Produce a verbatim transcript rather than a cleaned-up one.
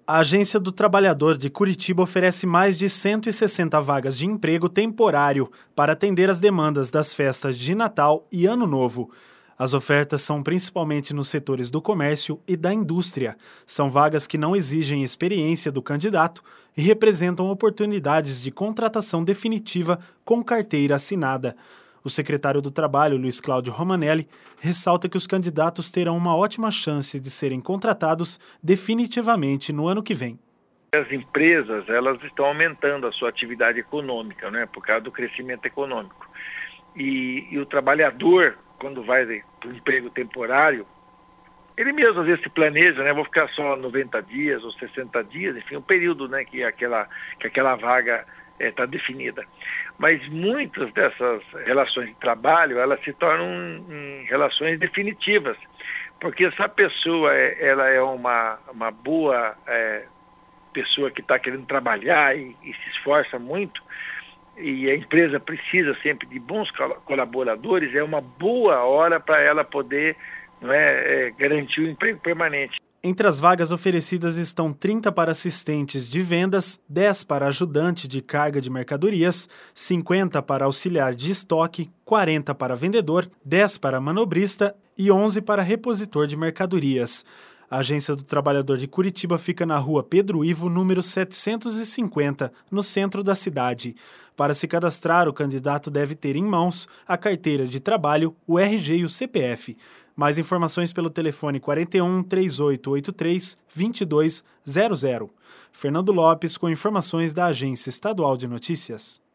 A Agência do Trabalhador de Curitiba oferece mais de cento e sessenta vagas de emprego temporário para atender às demandas das festas de Natal e Ano Novo. As ofertas são principalmente nos setores do comércio e da indústria. São vagas que não exigem experiência do candidato e representam oportunidades de contratação definitiva com carteira assinada. O secretário do Trabalho, Luiz Cláudio Romanelli, ressalta que os candidatos terão uma ótima chance de serem contratados definitivamente no ano que vem. As empresas elas estão aumentando a sua atividade econômica, né, por causa do crescimento econômico. E, e o trabalhador, quando vai para o emprego temporário, ele mesmo às vezes se planeja, né, vou ficar só noventa dias ou sessenta dias, enfim, o período, né, que aquela, que aquela vaga está é, definida. Mas muitas dessas relações de trabalho, elas se tornam em relações definitivas, porque se a pessoa é, ela é uma, uma boa é, pessoa que está querendo trabalhar e, e se esforça muito, e a empresa precisa sempre de bons colaboradores, é uma boa hora para ela poder não é, é, garantir o emprego permanente. Entre as vagas oferecidas estão trinta para assistentes de vendas, dez para ajudante de carga de mercadorias, cinquenta para auxiliar de estoque, quarenta para vendedor, dez para manobrista e onze para repositor de mercadorias. A Agência do Trabalhador de Curitiba fica na rua Pedro Ivo, número setecentos e cinquenta, no centro da cidade. Para se cadastrar, o candidato deve ter em mãos a carteira de trabalho, o R G e o C P F. Mais informações pelo telefone quarenta e um, trinta e oito oitenta e três, vinte e dois zero zero. Fernando Lopes com informações da Agência Estadual de Notícias.